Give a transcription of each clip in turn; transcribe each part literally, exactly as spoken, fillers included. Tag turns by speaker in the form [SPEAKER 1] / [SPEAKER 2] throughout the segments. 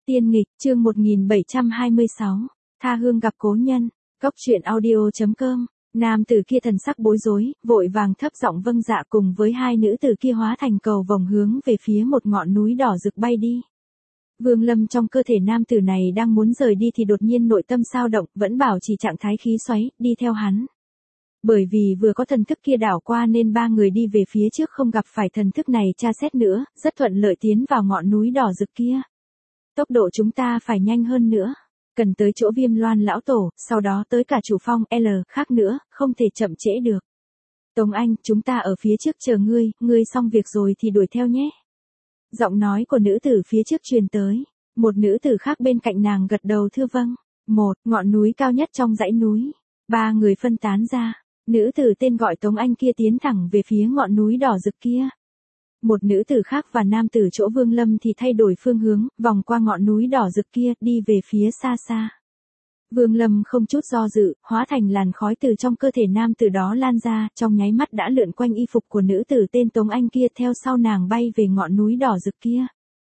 [SPEAKER 1] Tiên nghịch, chương một nghìn bảy trăm hai mươi sáu, tha hương gặp cố nhân, cốc truyện audio.com, nam tử kia thần sắc bối rối, vội vàng thấp giọng vâng dạ cùng với hai nữ tử kia hóa thành cầu vòng hướng về phía một ngọn núi đỏ rực bay đi. Vương Lâm trong cơ thể nam tử này đang muốn rời đi thì đột nhiên nội tâm sao động, vẫn bảo trì trạng thái khí xoáy, đi theo hắn. Bởi vì vừa có thần thức kia đảo qua nên ba người đi về phía trước không gặp phải thần thức này tra xét nữa, rất thuận lợi tiến vào ngọn núi đỏ rực kia. Tốc độ chúng ta phải nhanh hơn nữa, cần tới chỗ Viêm Loan lão tổ, sau đó tới cả chủ phong L, khác nữa, không thể chậm trễ được. Tống Anh, chúng ta ở phía trước chờ ngươi, ngươi xong việc rồi thì đuổi theo nhé. Giọng nói của nữ tử phía trước truyền tới, một nữ tử khác bên cạnh nàng gật đầu thưa vâng. Một, ngọn núi cao nhất trong dãy núi, ba người phân tán ra, nữ tử tên gọi Tống Anh kia tiến thẳng về phía ngọn núi đỏ rực kia. Một nữ tử khác và nam tử chỗ Vương Lâm thì thay đổi phương hướng, vòng qua ngọn núi đỏ rực kia, đi về phía xa xa. Vương Lâm không chút do dự, hóa thành làn khói từ trong cơ thể nam tử đó lan ra, trong nháy mắt đã lượn quanh y phục của nữ tử tên Tống Anh kia, theo sau nàng bay về ngọn núi đỏ rực kia.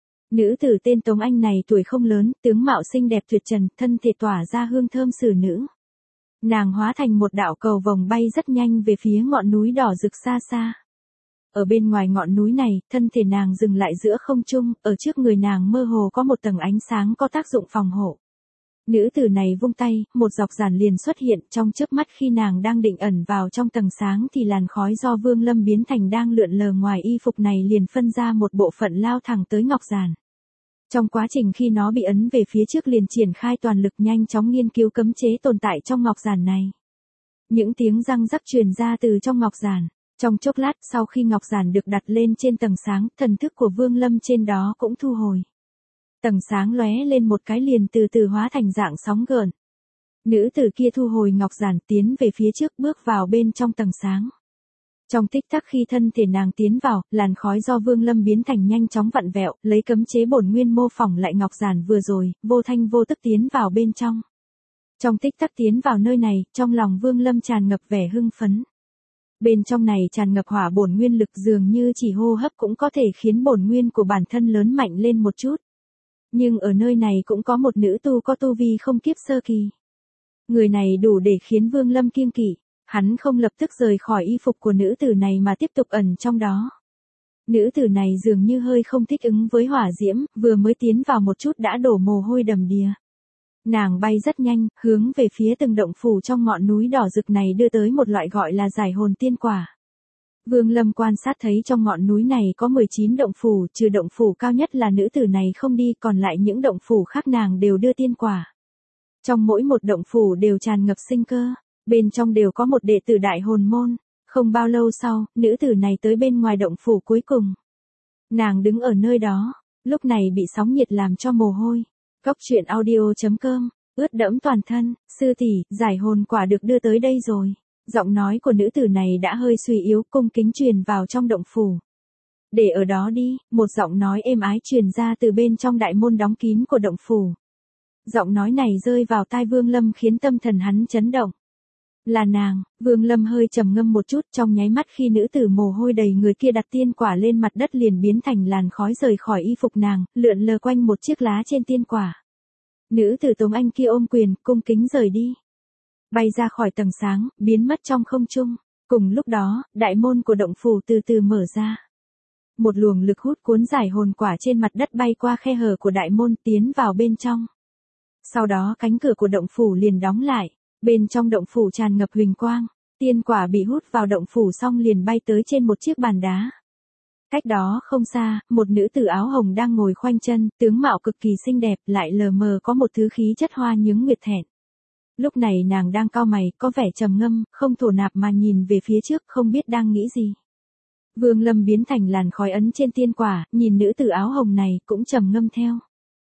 [SPEAKER 1] Nữ tử tên Tống Anh này tuổi không lớn, tướng mạo xinh đẹp tuyệt trần, thân thể tỏa ra hương thơm xử nữ. Nàng hóa thành một đạo cầu vòng bay rất nhanh về phía ngọn núi đỏ rực xa xa. Ở bên ngoài ngọn núi này, thân thể nàng dừng lại giữa không trung, ở trước người nàng mơ hồ có một tầng ánh sáng có tác dụng phòng hộ. Nữ tử này vung tay, một dọc giản liền xuất hiện, trong chớp mắt khi nàng đang định ẩn vào trong tầng sáng thì làn khói do Vương Lâm biến thành đang lượn lờ ngoài y phục này liền phân ra một bộ phận lao thẳng tới ngọc giản. Trong quá trình khi nó bị ấn về phía trước liền triển khai toàn lực nhanh chóng nghiên cứu cấm chế tồn tại trong ngọc giản này. Những tiếng răng rắc truyền ra từ trong ngọc giản. Trong chốc lát sau khi ngọc giản được đặt lên trên tầng sáng, thần thức của Vương Lâm trên đó cũng thu hồi. Tầng sáng lóe lên một cái liền từ từ hóa thành dạng sóng gợn. Nữ tử kia thu hồi ngọc giản tiến về phía trước bước vào bên trong tầng sáng. Trong tích tắc khi thân thể nàng tiến vào, làn khói do Vương Lâm biến thành nhanh chóng vặn vẹo, lấy cấm chế bổn nguyên mô phỏng lại ngọc giản vừa rồi, vô thanh vô tức tiến vào bên trong. Trong tích tắc tiến vào nơi này, trong lòng Vương Lâm tràn ngập vẻ hưng phấn. Bên trong này tràn ngập hỏa bổn nguyên lực dường như chỉ hô hấp cũng có thể khiến bổn nguyên của bản thân lớn mạnh lên một chút. Nhưng ở nơi này cũng có một nữ tu có tu vi không kiếp sơ kỳ. Người này đủ để khiến Vương Lâm kiêng kỵ, hắn không lập tức rời khỏi y phục của nữ tử này mà tiếp tục ẩn trong đó. Nữ tử này dường như hơi không thích ứng với hỏa diễm, vừa mới tiến vào một chút đã đổ mồ hôi đầm đìa. Nàng bay rất nhanh, hướng về phía từng động phủ trong ngọn núi đỏ rực này đưa tới một loại gọi là giải hồn tiên quả. Vương Lâm quan sát thấy trong ngọn núi này có mười chín động phủ, trừ động phủ cao nhất là nữ tử này không đi, còn lại những động phủ khác nàng đều đưa tiên quả. Trong mỗi một động phủ đều tràn ngập sinh cơ, bên trong đều có một đệ tử đại hồn môn. Không bao lâu sau, nữ tử này tới bên ngoài động phủ cuối cùng. Nàng đứng ở nơi đó, lúc này bị sóng nhiệt làm cho mồ hôi. Cốc truyện audio.com, ướt đẫm toàn thân, sư tỷ, giải hồn quả được đưa tới đây rồi. Giọng nói của nữ tử này đã hơi suy yếu, cung kính truyền vào trong động phủ. Để ở đó đi, một giọng nói êm ái truyền ra từ bên trong đại môn đóng kín của động phủ. Giọng nói này rơi vào tai Vương Lâm khiến tâm thần hắn chấn động. Là nàng, Vương Lâm hơi trầm ngâm một chút, trong nháy mắt khi nữ tử mồ hôi đầy người kia đặt tiên quả lên mặt đất liền biến thành làn khói rời khỏi y phục nàng, lượn lờ quanh một chiếc lá trên tiên quả. Nữ tử Tống Anh kia ôm quyền, cung kính rời đi. Bay ra khỏi tầng sáng, biến mất trong không trung. Cùng lúc đó, đại môn của động phủ từ từ mở ra. Một luồng lực hút cuốn giải hồn quả trên mặt đất bay qua khe hở của đại môn tiến vào bên trong. Sau đó cánh cửa của động phủ liền đóng lại. Bên trong động phủ tràn ngập huỳnh quang, tiên quả bị hút vào động phủ xong liền bay tới trên một chiếc bàn đá. Cách đó không xa, một nữ tử áo hồng đang ngồi khoanh chân, tướng mạo cực kỳ xinh đẹp, lại lờ mờ có một thứ khí chất hoa nhướng nguyệt thẹn. Lúc này nàng đang cau mày, có vẻ trầm ngâm, không thổ nạp mà nhìn về phía trước, không biết đang nghĩ gì. Vương Lâm biến thành làn khói ấn trên tiên quả, nhìn nữ tử áo hồng này, cũng trầm ngâm theo.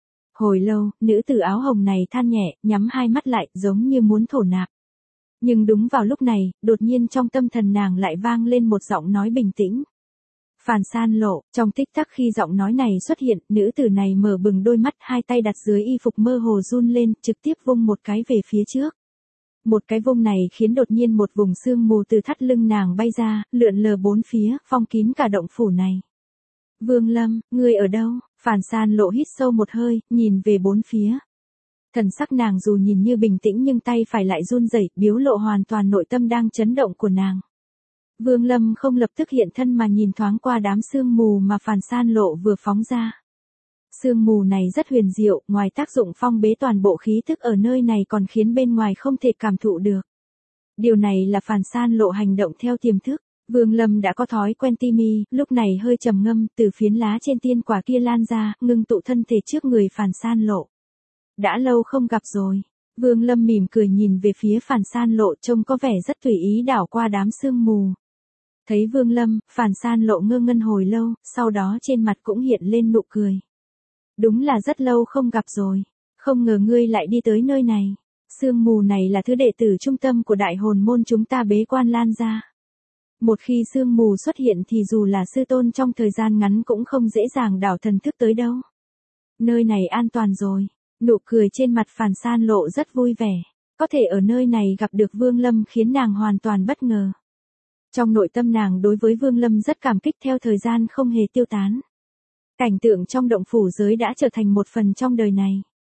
[SPEAKER 1] Hồi lâu, nữ tử áo hồng này than nhẹ, nhắm hai mắt lại, giống như muốn thổ nạp. Nhưng đúng vào lúc này, đột nhiên trong tâm thần nàng lại vang lên một giọng nói bình tĩnh. Phàn San Lộ, trong tích tắc khi giọng nói này xuất hiện, nữ tử này mở bừng đôi mắt, hai tay đặt dưới y phục mơ hồ run lên, trực tiếp vung một cái về phía trước. Một cái vung này khiến đột nhiên một vùng sương mù từ thắt lưng nàng bay ra, lượn lờ bốn phía, phong kín cả động phủ này. Vương Lâm, ngươi ở đâu? Phàn San Lộ hít sâu một hơi, nhìn về bốn phía. Thần sắc nàng dù nhìn như bình tĩnh nhưng tay phải lại run rẩy, biểu lộ hoàn toàn nội tâm đang chấn động của nàng. Vương Lâm không lập tức hiện thân mà nhìn thoáng qua đám sương mù mà Phàn San Lộ vừa phóng ra. Sương mù này rất huyền diệu, ngoài tác dụng phong bế toàn bộ khí thức ở nơi này còn khiến bên ngoài không thể cảm thụ được. Điều này là Phàn San Lộ hành động theo tiềm thức. Vương Lâm đã có thói quen ti mi, lúc này hơi trầm ngâm, từ phiến lá trên tiên quả kia lan ra, ngưng tụ thân thể trước người Phàn San Lộ. Đã lâu không gặp rồi. Vương Lâm mỉm cười nhìn về phía Phàn San Lộ, trông có vẻ rất tùy ý đảo qua đám sương mù. Thấy Vương Lâm, Phàn San Lộ ngơ ngân hồi lâu, sau đó trên mặt cũng hiện lên nụ cười. Đúng là rất lâu không gặp rồi. Không ngờ ngươi lại đi tới nơi này. Sương mù này là thứ đệ tử trung tâm của đại hồn môn chúng ta bế quan lan ra. Một khi sương mù xuất hiện thì dù là sư tôn trong thời gian ngắn cũng không dễ dàng đảo thần thức tới đâu. Nơi này an toàn rồi. Nụ cười trên mặt Phàn San Lộ rất vui vẻ. Có thể ở nơi này gặp được Vương Lâm khiến nàng hoàn toàn bất ngờ. Trong nội tâm nàng đối với Vương Lâm rất cảm kích, theo thời gian không hề tiêu tán. Cảnh tượng trong động phủ giới đã trở thành một phần trong đời này.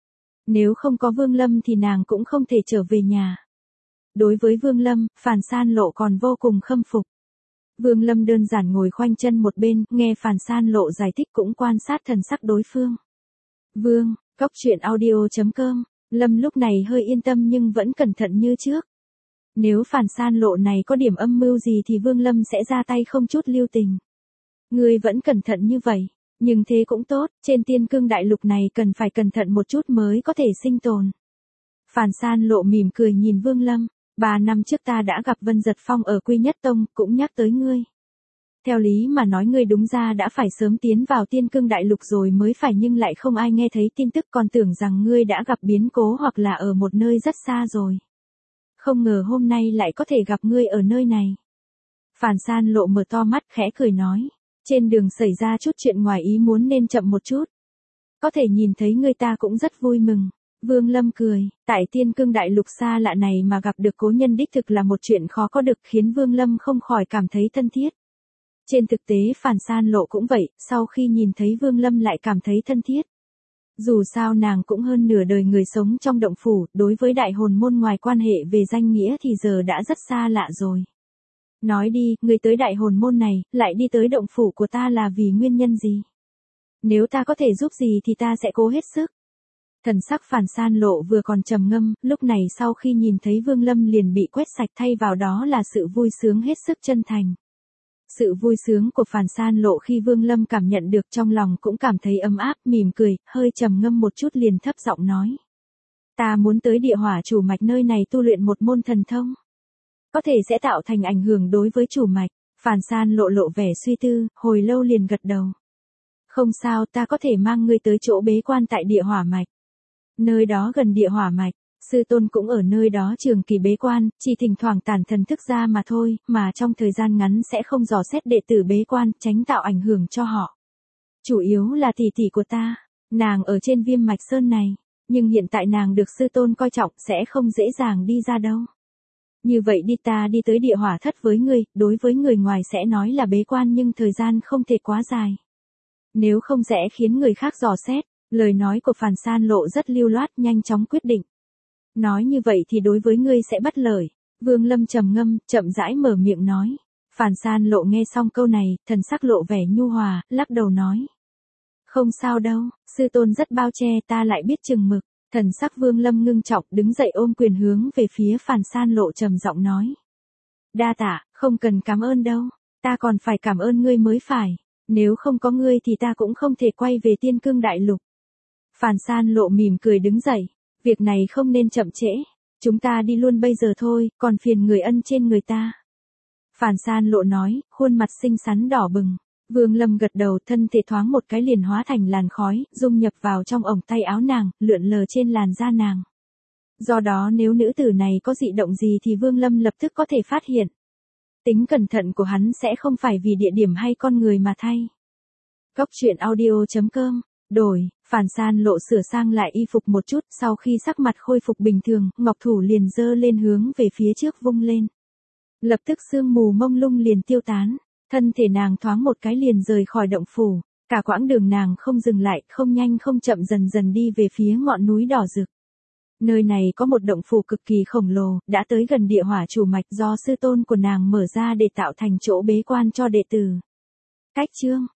[SPEAKER 1] Nếu không có Vương Lâm thì nàng cũng không thể trở về nhà. Đối với Vương Lâm, Phàn San Lộ còn vô cùng khâm phục. Vương Lâm đơn giản ngồi khoanh chân một bên, nghe Phàn San Lộ giải thích cũng quan sát thần sắc đối phương. Vương, Cốc Truyện Audio chấm com, Lâm lúc này hơi yên tâm nhưng vẫn cẩn thận như trước. Nếu Phàn San Lộ này có điểm âm mưu gì thì Vương Lâm sẽ ra tay không chút lưu tình. Ngươi vẫn cẩn thận như vậy, nhưng thế cũng tốt, trên tiên cương đại lục này cần phải cẩn thận một chút mới có thể sinh tồn. Phàn San Lộ mỉm cười nhìn Vương Lâm, ba năm trước ta đã gặp Vân Giật Phong ở Quy Nhất Tông, cũng nhắc tới ngươi. Theo lý mà nói ngươi đúng ra đã phải sớm tiến vào tiên cương đại lục rồi mới phải, nhưng lại không ai nghe thấy tin tức, còn tưởng rằng ngươi đã gặp biến cố hoặc là ở một nơi rất xa rồi. Không ngờ hôm nay lại có thể gặp ngươi ở nơi này. Phàn San Lộ mở to mắt khẽ cười nói, trên đường xảy ra chút chuyện ngoài ý muốn nên chậm một chút. Có thể nhìn thấy ngươi ta cũng rất vui mừng. Vương Lâm cười, tại tiên cương đại lục xa lạ này mà gặp được cố nhân đích thực là một chuyện khó có được, khiến Vương Lâm không khỏi cảm thấy thân thiết. Trên thực tế Phàn San Lộ cũng vậy, sau khi nhìn thấy Vương Lâm lại cảm thấy thân thiết. Dù sao nàng cũng hơn nửa đời người sống trong động phủ, đối với đại hồn môn ngoài quan hệ về danh nghĩa thì giờ đã rất xa lạ rồi. Nói đi, người tới đại hồn môn này, lại đi tới động phủ của ta là vì nguyên nhân gì? Nếu ta có thể giúp gì thì ta sẽ cố hết sức. Thần sắc Phàn San Lộ vừa còn trầm ngâm, lúc này sau khi nhìn thấy Vương Lâm liền bị quét sạch, thay vào đó là sự vui sướng hết sức chân thành. Sự vui sướng của Phàn San Lộ khi Vương Lâm cảm nhận được trong lòng cũng cảm thấy ấm áp, mỉm cười, hơi trầm ngâm một chút liền thấp giọng nói. Ta muốn tới địa hỏa chủ mạch nơi này tu luyện một môn thần thông. Có thể sẽ tạo thành ảnh hưởng đối với chủ mạch. Phàn San Lộ lộ vẻ suy tư, hồi lâu liền gật đầu. Không sao, ta có thể mang ngươi tới chỗ bế quan tại địa hỏa mạch. Nơi đó gần địa hỏa mạch, sư tôn cũng ở nơi đó trường kỳ bế quan, chỉ thỉnh thoảng tản thần thức ra mà thôi, mà trong thời gian ngắn sẽ không dò xét đệ tử bế quan, tránh tạo ảnh hưởng cho họ. Chủ yếu là tỷ tỷ của ta, nàng ở trên Viêm Mạch Sơn này, nhưng hiện tại nàng được sư tôn coi trọng, sẽ không dễ dàng đi ra đâu. Như vậy đi, ta đi tới địa hỏa thất với ngươi, đối với người ngoài sẽ nói là bế quan nhưng thời gian không thể quá dài. Nếu không sẽ khiến người khác dò xét. Lời nói của Phàn San Lộ rất lưu loát, nhanh chóng quyết định. Nói như vậy thì đối với ngươi sẽ bất lợi. Vương Lâm trầm ngâm, chậm rãi mở miệng nói. Phàn San Lộ nghe xong câu này, thần sắc lộ vẻ nhu hòa, lắc đầu nói. Không sao đâu, sư tôn rất bao che, ta lại biết chừng mực. Thần sắc Vương Lâm ngưng trọng, đứng dậy ôm quyền hướng về phía Phàn San Lộ trầm giọng nói. Đa tạ, không cần cảm ơn đâu, ta còn phải cảm ơn ngươi mới phải. Nếu không có ngươi thì ta cũng không thể quay về tiên cương đại lục. Phàn San Lộ mỉm cười đứng dậy, việc này không nên chậm trễ, chúng ta đi luôn bây giờ thôi, còn phiền người ân trên người ta. Phàn San Lộ nói, khuôn mặt xinh xắn đỏ bừng. Vương Lâm gật đầu, thân thể thoáng một cái liền hóa thành làn khói, dung nhập vào trong ống tay áo nàng, lượn lờ trên làn da nàng. Do đó nếu nữ tử này có dị động gì thì Vương Lâm lập tức có thể phát hiện. Tính cẩn thận của hắn sẽ không phải vì địa điểm hay con người mà thay. Cốc Truyện Audio chấm com, đổi, Phàn San Lộ sửa sang lại y phục một chút, sau khi sắc mặt khôi phục bình thường, ngọc thủ liền giơ lên hướng về phía trước vung lên. Lập tức sương mù mông lung liền tiêu tán, thân thể nàng thoáng một cái liền rời khỏi động phủ. Cả quãng đường nàng không dừng lại, không nhanh không chậm dần dần đi về phía ngọn núi đỏ rực. Nơi này có một động phủ cực kỳ khổng lồ, đã tới gần địa hỏa chủ mạch do sư tôn của nàng mở ra để tạo thành chỗ bế quan cho đệ tử. Cách chương